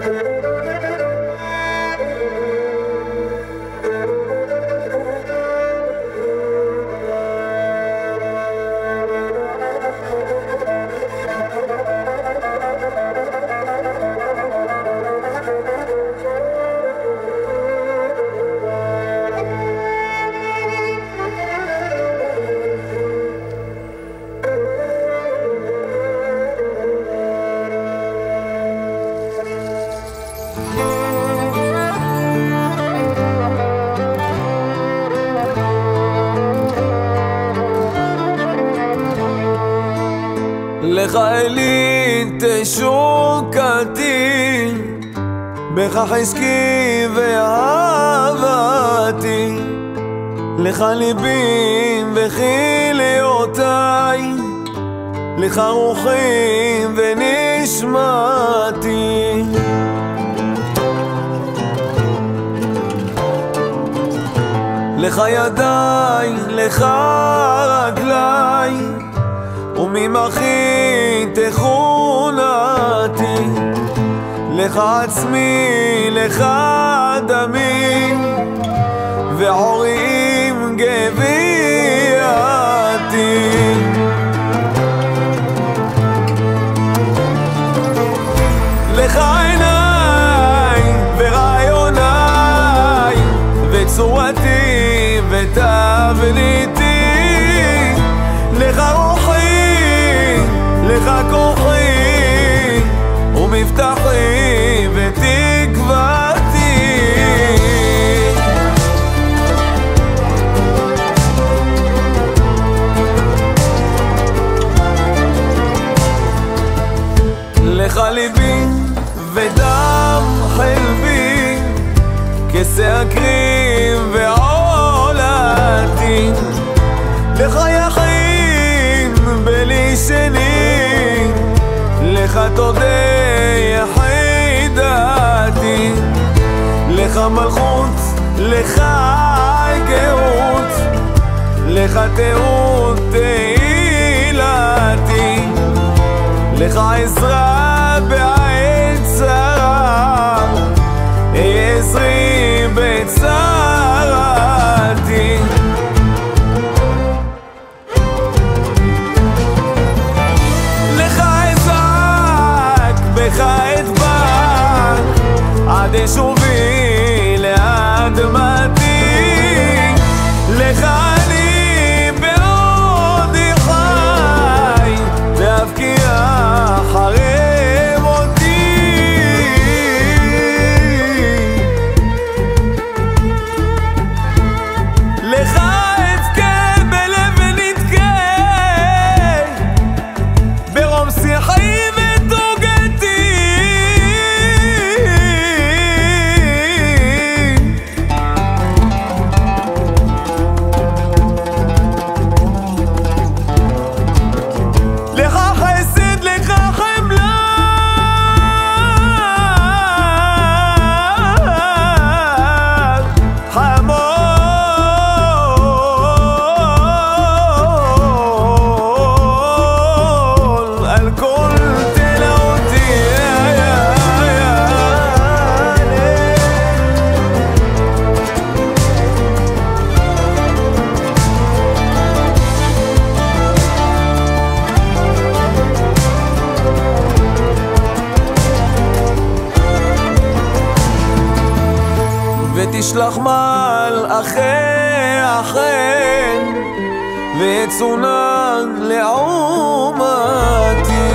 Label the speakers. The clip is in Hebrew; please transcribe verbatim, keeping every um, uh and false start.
Speaker 1: לך אלי תשוקתי, בך חזקי ואהבתי, לך ליבי וכליותיי, לך רוחי ונשמתי. לך ידיי, לך רגליי, וממחי תכונתי, לך עצמי, לך דמי, ועורים גוויתי. לך עיניי ורעיוניי, וצורתי ותבניתי, לך רוחי, לך כוחי, ומבטחי ותקוותי. לך ליבי ודם חלבי, כשא אקריב ועולתי, לך יחין בלי שני, לך תודה יחידתי, לך מלכות, לך גאות, לך תיעוד תהילתי, לך עזרה בעת צרה, אהיה עזרי בצרתי. לך אזעק, בך אדבק, עד אשובי לאדמתי, לך אני בעודי חי, ואבקיע אחרי מותי. לך אבכה בלב ונתקה, ברום שיחי ותוגתי. לך חסד, לך חמלה, חמול על כל תלאותי. ותשלח מלאכי החן, ויצונן לעומתי,